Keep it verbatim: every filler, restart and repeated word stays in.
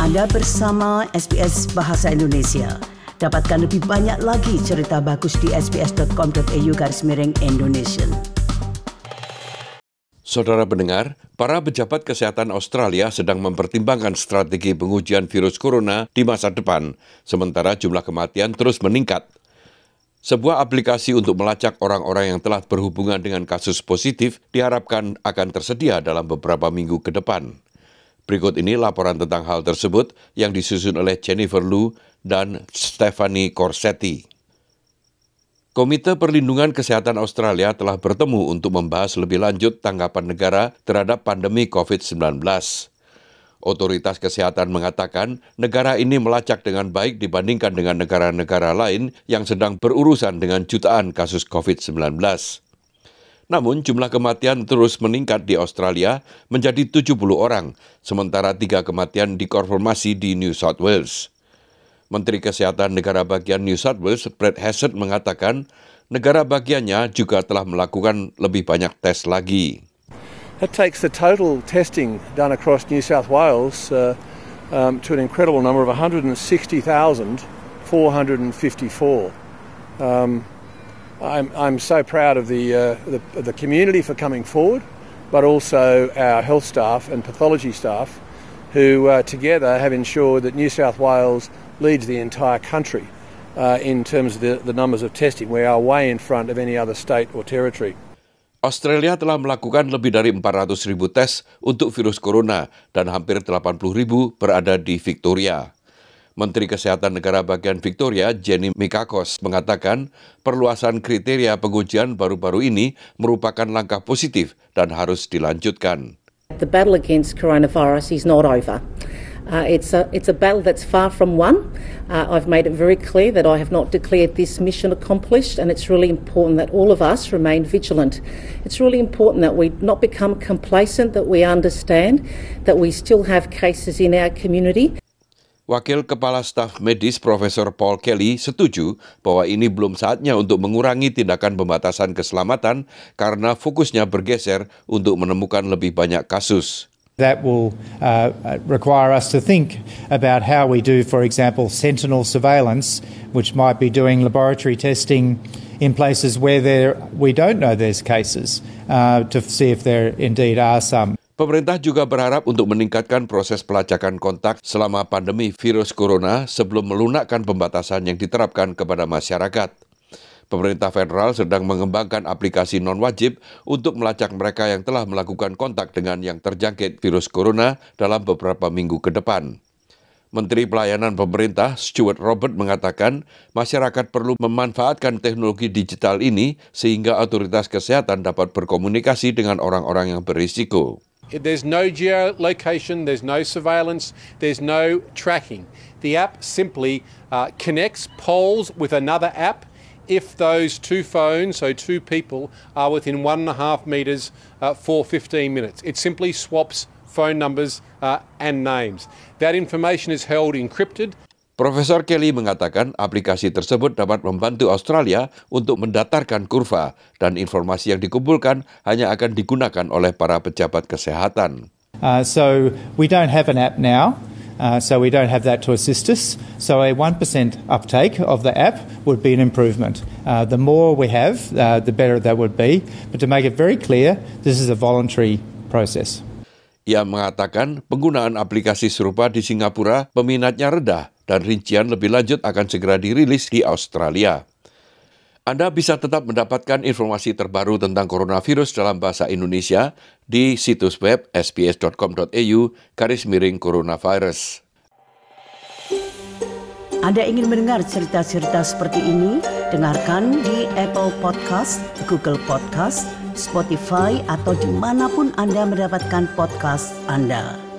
Anda bersama S B S Bahasa Indonesia. Dapatkan lebih banyak lagi cerita bagus di sbs.com.au garis miring Indonesia. Saudara pendengar, para pejabat kesehatan Australia sedang mempertimbangkan strategi pengujian virus corona di masa depan, sementara jumlah kematian terus meningkat. Sebuah aplikasi untuk melacak orang-orang yang telah berhubungan dengan kasus positif diharapkan akan tersedia dalam beberapa minggu ke depan. Berikut ini laporan tentang hal tersebut yang disusun oleh Jennifer Lu dan Stephanie Corsetti. Komite Perlindungan Kesehatan Australia telah bertemu untuk membahas lebih lanjut tanggapan negara terhadap pandemi covid sembilan belas. Otoritas kesehatan mengatakan negara ini melacak dengan baik dibandingkan dengan negara-negara lain yang sedang berurusan dengan jutaan kasus covid sembilan belas. Namun jumlah kematian terus meningkat di Australia menjadi tujuh puluh orang, sementara tiga kematian dikonfirmasi di New South Wales. Menteri Kesehatan Negara Bagian New South Wales, Brett Hassett, mengatakan negara bagiannya juga telah melakukan lebih banyak tes lagi. That takes the total testing done across New South Wales uh, um, to an incredible number of one hundred sixty thousand four hundred fifty-four. Um, I'm, I'm so proud of the, uh, the, of the community for coming forward, but also our health staff and pathology staff who uh, together have ensured that New South Wales leads the entire country uh, in terms of the, the numbers of testing. We are way in front of any other state or territory. Australia telah melakukan lebih dari empat ratus ribu tes untuk virus corona dan hampir delapan puluh ribu berada di Victoria. Menteri Kesehatan Negara Bagian Victoria, Jenny Mikakos, mengatakan perluasan kriteria pengujian baru-baru ini merupakan langkah positif dan harus dilanjutkan. The battle against coronavirus is not over. Uh, it's a it's a battle that's far from won. Uh, I've made it very clear that I have not declared this mission accomplished, and it's really important that all of us remain vigilant. It's really important that we not become complacent, that we understand that we still have cases in our community. Wakil Kepala Staf Medis Profesor Paul Kelly setuju bahwa ini belum saatnya untuk mengurangi tindakan pembatasan keselamatan karena fokusnya bergeser untuk menemukan lebih banyak kasus. That will uh, require us to think about how we do, for example, sentinel surveillance, which might be doing laboratory testing in places where there we don't know there's cases, uh, to see if there indeed are some. Pemerintah juga berharap untuk meningkatkan proses pelacakan kontak selama pandemi virus corona sebelum melunakkan pembatasan yang diterapkan kepada masyarakat. Pemerintah federal sedang mengembangkan aplikasi non-wajib untuk melacak mereka yang telah melakukan kontak dengan yang terjangkit virus corona dalam beberapa minggu ke depan. Menteri Pelayanan Pemerintah Stuart Robert mengatakan masyarakat perlu memanfaatkan teknologi digital ini sehingga otoritas kesehatan dapat berkomunikasi dengan orang-orang yang berisiko. There's no geolocation, there's no surveillance, there's no tracking. The app simply uh, connects polls with another app if those two phones, so two people, are within one and a half metres uh, for fifteen minutes. It simply swaps phone numbers uh, and names. That information is held encrypted. Profesor Kelly mengatakan aplikasi tersebut dapat membantu Australia untuk mendatarkan kurva dan informasi yang dikumpulkan hanya akan digunakan oleh para pejabat kesehatan. Uh, so we don't have an app now, uh, so we don't have that to assist us. So a one percent uptake of the app would be an improvement. Uh, the more we have, uh, the better that would be. But to make it very clear, this is a voluntary process. Ia mengatakan penggunaan aplikasi serupa di Singapura peminatnya rendah dan rincian lebih lanjut akan segera dirilis di Australia. Anda bisa tetap mendapatkan informasi terbaru tentang coronavirus dalam bahasa Indonesia di situs web sbs.com.au garis miring coronavirus. Anda ingin mendengar cerita-cerita seperti ini? Dengarkan di Apple Podcast, Google Podcast, Spotify, atau dimanapun Anda mendapatkan podcast Anda.